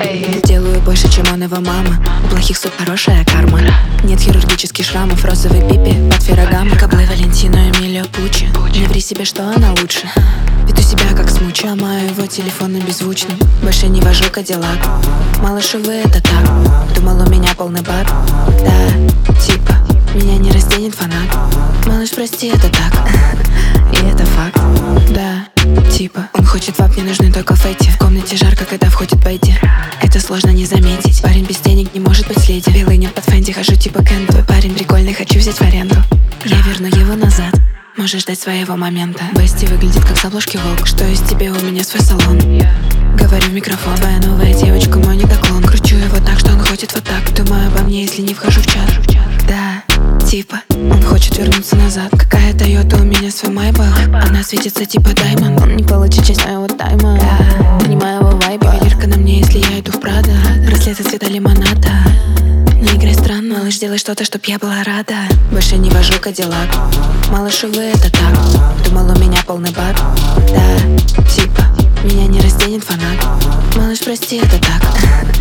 Делаю больше, чем он его мама. У плохих суд хорошая карма. Нет хирургических шрамов, розовой пипи под Феррагамом. Каблы Валентино, Эмилио Пуччи. Не ври себе, что она лучше. Веду себя как смуч. Ломаю его телефон на беззвучном. Больше не вожу Кадиллак. Малыш, увы, это так. Думал, у меня полный бак. Да, типа, меня не разденет фанат. Малыш, прости, это так. И это факт. Да, типа, он хочет вап, мне нужны только фэти. В комнате жарко, когда входит Бетти. Это сложно не заметить. Парень без денег не может быть леди. Белый нет под Фэнди, хожу типа Кэнду. Твой парень прикольный, хочу взять в аренду. Я верну его назад. Можешь ждать своего момента. Бести выглядит как с обложки Волк. Что из тебя, у меня свой салон. Говорю в микрофон, твоя новая девочка, мой недоклон. Кручу его так, что он ходит вот так. Думаю обо мне, если не вхожу в чат. Да, типа, он хочет вернуться назад. Какая Тойота, у меня свой Майбах. Она светится типа даймонд. Он не получит часть моего тайма. Понимаю его вайба. Ювелирка на мне, если я иду в Прадо. Браслеты цвета лимоната. Не играй странно, малыш, делай что-то, чтоб я была рада. Больше не вожу Кадиллак. Малыш, увы, это так. Думал, у меня полный бак. Да, типа, меня не разденет фанат. Малыш, прости, это так.